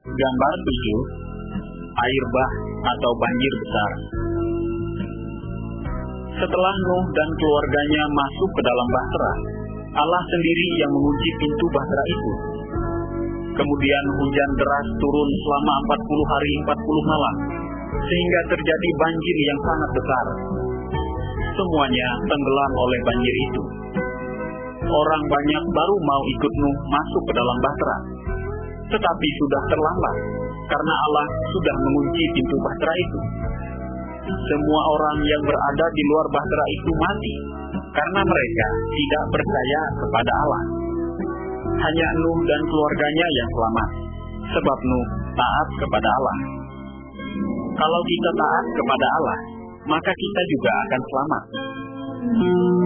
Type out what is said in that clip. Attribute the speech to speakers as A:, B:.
A: Gambar 7. Air bah atau banjir besar. Setelah Nuh dan keluarganya masuk ke dalam bahtera, Allah sendiri yang mengunci pintu bahtera itu. Kemudian hujan deras turun selama 40 hari 40 malam, sehingga terjadi banjir yang sangat besar. Semuanya tenggelam oleh banjir itu. Orang banyak baru mau ikut Nuh masuk ke dalam bahtera, tetapi sudah terlambat, karena Allah sudah mengunci pintu bahtera itu. Semua orang yang berada di luar bahtera itu mati, karena mereka tidak percaya kepada Allah. Hanya Nuh dan keluarganya yang selamat, sebab Nuh taat kepada Allah. Kalau kita taat kepada Allah, maka kita juga akan selamat.